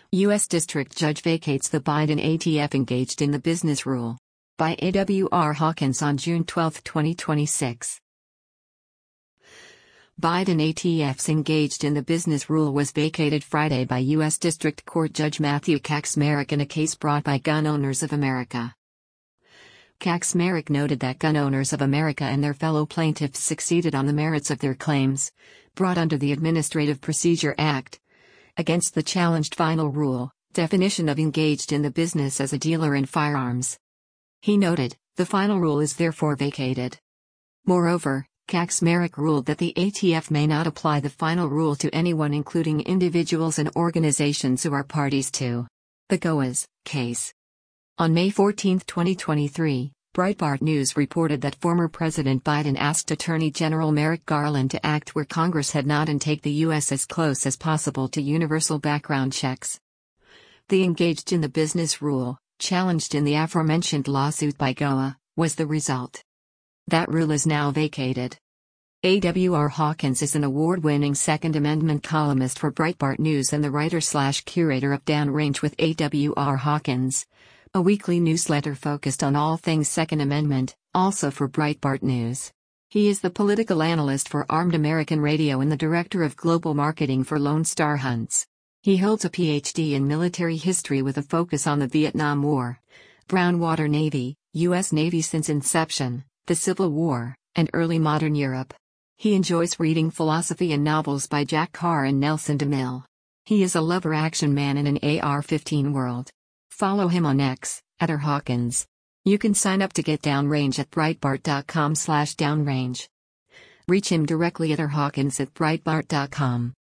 U.S. District Judge vacates the Biden ATF engaged in the business rule. By A.W.R. Hawkins on June 12, 2026. Biden ATF's engaged in the business rule was vacated Friday by U.S. District Court Judge Matthew Kacsmaryk in a case brought by Gun Owners of America. Kacsmaryk noted that Gun Owners of America and their fellow plaintiffs succeeded on the merits of their claims, brought under the Administrative Procedure Act, against the challenged final rule, definition of engaged in the business as a dealer in firearms. He noted, the final rule is therefore vacated. Moreover, Kacsmaryk ruled that the ATF may not apply the final rule to anyone including individuals and organizations who are parties to the GOAS case. On May 14, 2023, Breitbart News reported that former President Biden asked Attorney General Merrick Garland to act where Congress had not and take the U.S. as close as possible to universal background checks. The engaged in the business rule, challenged in the aforementioned lawsuit by GOA, was the result. That rule is now vacated. A.W.R. Hawkins is an award-winning Second Amendment columnist for Breitbart News and the writer/curator of Downrange with A.W.R. Hawkins, a weekly newsletter focused on all things Second Amendment, also for Breitbart News. He is the political analyst for Armed American Radio and the director of global marketing for Lone Star Hunts. He holds a Ph.D. in military history with a focus on the Vietnam War, Brown Water Navy, U.S. Navy since inception, the Civil War, and early modern Europe. He enjoys reading philosophy and novels by Jack Carr and Nelson DeMille. He is a lover action man in an AR-15 world. Follow him on X, @RHawkins. You can sign up to get Downrange at Breitbart.com/downrange. Reach him directly at rhawkins@breitbart.com.